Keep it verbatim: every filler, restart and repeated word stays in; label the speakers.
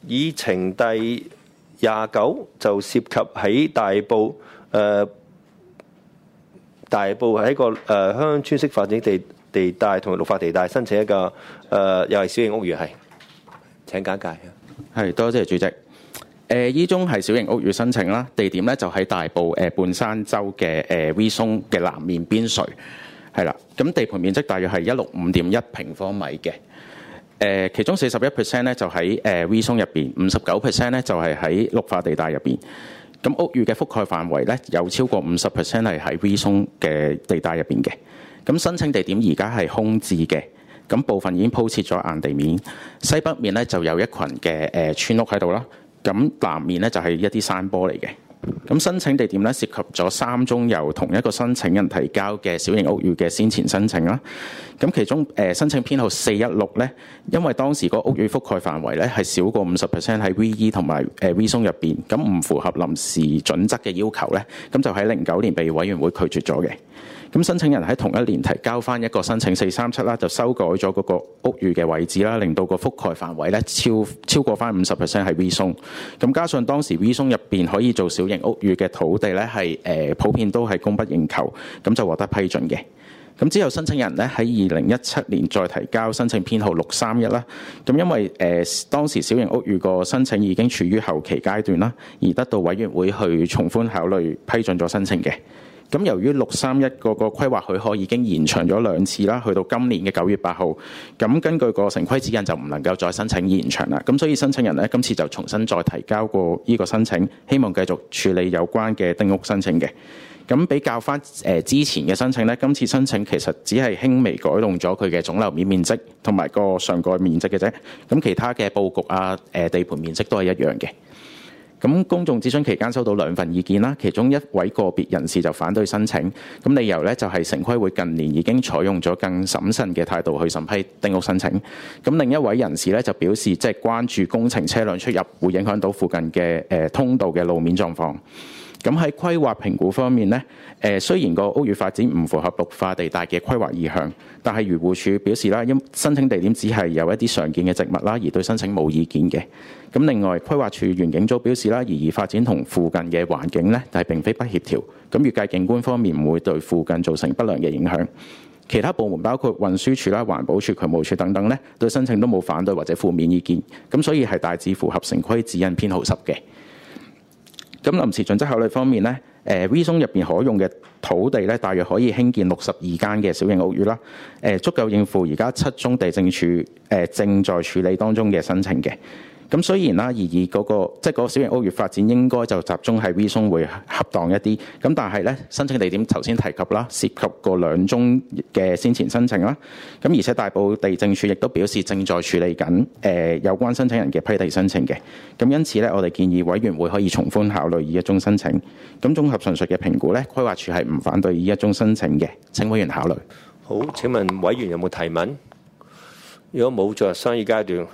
Speaker 1: 議程第廿九就涉及喺大埔誒、呃、大埔喺個誒鄉村式發展地地帶同埋綠化地帶申請一個誒、呃、又係小型屋宇，係請簡介。
Speaker 2: 係，多謝主席。誒依宗係小型屋宇申請啦，地點咧就喺大埔誒半山洲嘅誒 V 松嘅南面邊陲，係啦。咁地盤面積大約係一六五點一平方米嘅。誒其中四十一 percent 咧就喺誒 V 松入邊，五十九 percent 咧就係喺綠化地帶入邊。咁屋宇嘅覆蓋範圍咧有超過五十 percent 係喺 V 松嘅地帶入邊嘅。咁申請地點而家係空置嘅。咁部分已經鋪設咗硬地面，西北面咧就有一群嘅誒村屋喺度啦。咁南面咧就係一啲山坡嚟嘅。咁申請地點咧涉及咗三宗由同一個申請人提交嘅小型屋宇嘅先前申請啦。咁其中誒申請編號四一六咧，因為當時個屋宇覆蓋範圍咧係少過五十 percent 喺 V E 同埋誒 V 松入邊，咁唔符合臨時準則嘅要求咧，咁就喺零九年被委員會拒絕咗嘅。咁申請人喺同一年提交翻一個申請四三七啦，就修改咗嗰個屋宇嘅位置啦，令到個覆蓋範圍咧超超過翻五十 percent 係 V 松。咁加上當時 V 松入邊可以做小型屋宇嘅土地咧係誒普遍都係供不應求，咁就獲得批准嘅。咁之後申請人咧喺二零一七年再提交申請編號六三一啦。咁因為誒、呃、當時小型屋宇個申請已經處於後期階段啦，而得到委員會去從寬考慮批准咗申請嘅。咁由於六三一嗰個規劃許可已經延長咗兩次啦，去到今年嘅九月八號，咁根據個城規指引就唔能夠再申請延長啦。咁所以申請人咧今次就重新再提交過呢個申請，希望繼續處理有關嘅丁屋申請嘅。咁比較翻誒之前嘅申請咧，今次申請其實只係輕微改動咗佢嘅總樓面面積同埋個上蓋面積嘅啫。咁其他嘅佈局啊、誒地盤面積都係一樣嘅。咁公眾諮詢期間收到兩份意見啦，其中一位個別人士就反對申請，咁理由咧就係城規會近年已經採用咗更審慎嘅態度去審批丁屋申請。咁另一位人士咧就表示，即係關注工程車輛出入會影響到附近嘅誒通道嘅路面狀況。咁喺規劃評估方面咧，誒雖然個屋宇發展唔符合綠化地帶嘅規劃意向，但係漁護署表示啦，因申請地點只係有一啲常見嘅植物啦，而對申請冇意見嘅。咁另外規劃署園境組表示啦，擬議發展同附近嘅環境咧，但係並非不協調。咁預計景觀方面唔會對附近造成不良嘅影響。其他部門包括運輸署啦、環保署、渠務署等等咧，對申請都冇反對或者負面意見。咁所以係大致符合城規指引編號十嘅。咁臨時準則考慮方面咧，誒 V 松入邊可用嘅土地咧，大約可以興建六十二間嘅小型屋宇啦，誒足夠應付而家七宗地政處誒正在處理當中嘅申請嘅。咁雖然啦，擬議嗰個即係嗰個小型屋宇發展應該就集中喺 V 松會恰當一啲，咁但係咧申請地點頭先提及啦，涉及過兩宗嘅先前申請啦，咁而且大埔地政處亦都表示正在處理緊誒、呃、有關申請人嘅批地申請嘅，咁因此咧我哋建議委員會可以從寬考慮呢一宗申請。咁綜合上述嘅評估咧，規劃署係唔反對呢一宗申請嘅，請委員考慮。
Speaker 1: 好，請問委員有冇提問？如果冇，進入商議階段。